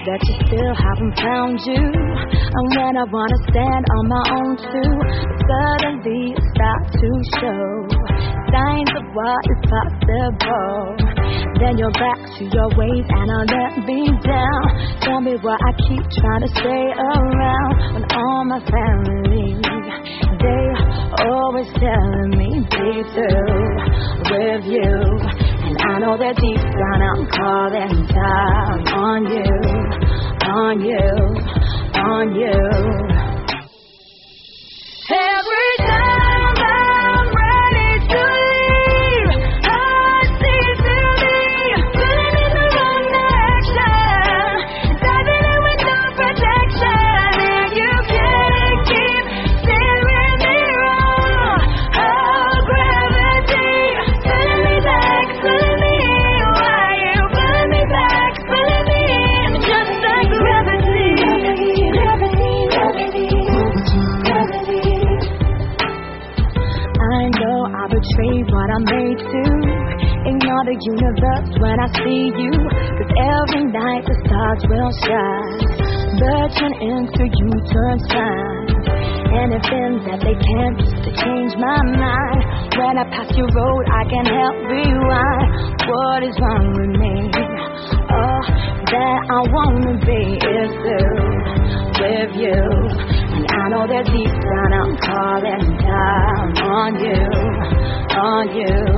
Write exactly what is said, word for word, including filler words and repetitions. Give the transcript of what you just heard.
that you still haven't found you. And when I wanna stand on my own too, suddenly it starts to show signs of what is possible. Then you're back to your ways and I'll let me down. Tell me why I keep trying to stay around when all my family, they always telling me be through with you. And I know that deep down I'm calling down on you, on you, on you. Every time I'm ready to leave, I see through me, pulling in the wrong direction, diving in with no protection, and you can't keep steering me wrong. Oh, gravity, pulling me back, pulling me in. Why you pulling me back, pulling me in? Just like gravity, gravity, gravity, gravity, gravity. I know I betrayed what I made to. Ignore the universe when I see you, 'cause every night the stars will shine, birching into U-turn signs. Anything that they can just to change my mind. When I pass your road I can help rewind. What is wrong with me? Oh, that I wanna be is through with you. And I know that deep down I'm calling down on you, on you.